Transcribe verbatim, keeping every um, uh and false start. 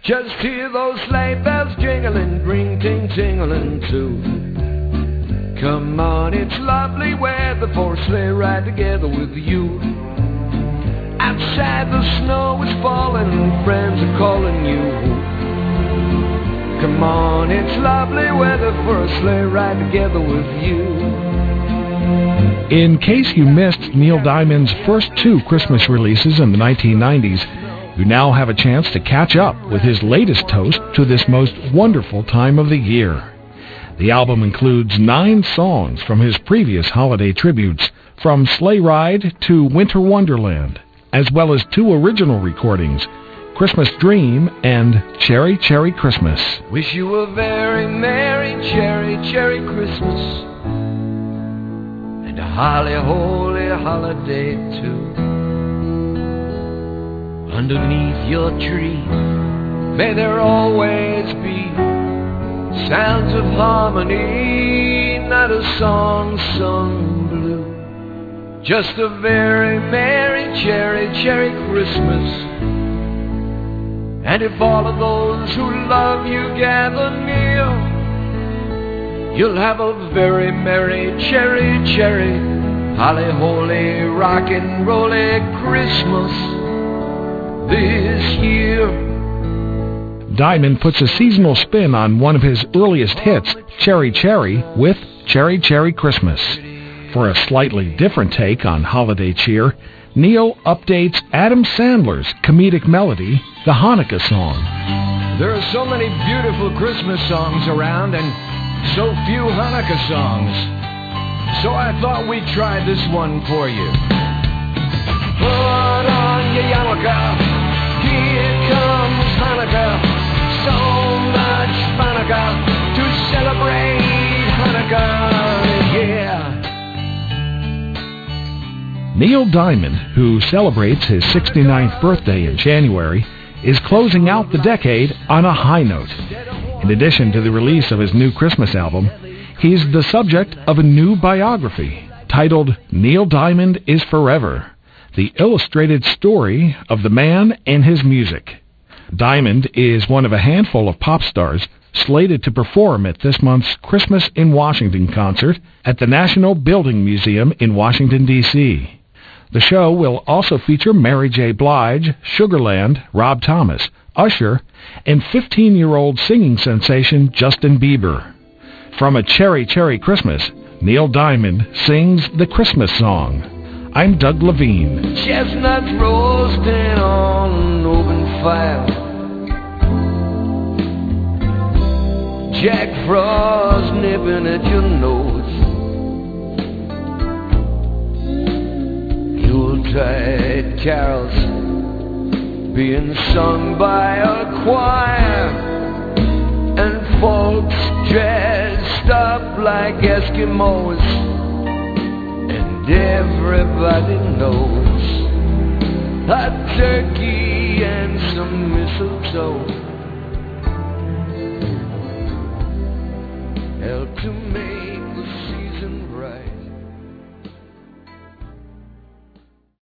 Just hear those sleigh bells jingling, ring ting tingling too. Come on, it's lovely weather for a sleigh ride together with you. Outside the snow is falling and friends are calling you. Come on, it's lovely weather for a sleigh ride together with you. In case you missed Neil Diamond's first two Christmas releases in the nineteen nineties, you now have a chance to catch up with his latest toast to this most wonderful time of the year. The album includes nine songs from his previous holiday tributes, from Sleigh Ride to Winter Wonderland, as well as two original recordings, Christmas Dream and Cherry Cherry Christmas. Wish you a very merry cherry cherry Christmas, and a holly holy holiday too. Underneath your tree, may there always be sounds of harmony, not a song sung blue. Just a very merry cherry cherry Christmas. And if all of those who love you gather near, you'll have a very merry cherry cherry holly holy rockin' rolly Christmas this year. Diamond puts a seasonal spin on one of his earliest hits, Cherry Cherry, with Cherry Cherry Christmas. For a slightly different take on holiday cheer, Neil updates Adam Sandler's comedic melody, the Hanukkah song. There are so many beautiful Christmas songs around and so few Hanukkah songs. So I thought we'd try this one for you. Put on your yarmulke, here comes Hanukkah. So much Hanukkah to celebrate Hanukkah, yeah. Neil Diamond, who celebrates his sixty-ninth birthday in January, is closing out the decade on a high note. In addition to the release of his new Christmas album, he's the subject of a new biography titled Neil Diamond is Forever, the illustrated story of the man and his music. Diamond is one of a handful of pop stars slated to perform at this month's Christmas in Washington concert at the National Building Museum in Washington, D C The show will also feature Mary J. Blige, Sugarland, Rob Thomas, Usher, and fifteen-year-old singing sensation Justin Bieber. From A Cherry Cherry Christmas, Neil Diamond sings the Christmas song. I'm Doug Levine. Chestnuts roasting on an open fire, Jack Frost nipping at your nose, Yuletide carols being sung by a choir, and folks dressed up like Eskimos, and everybody knows a turkey and some mistletoe help to make the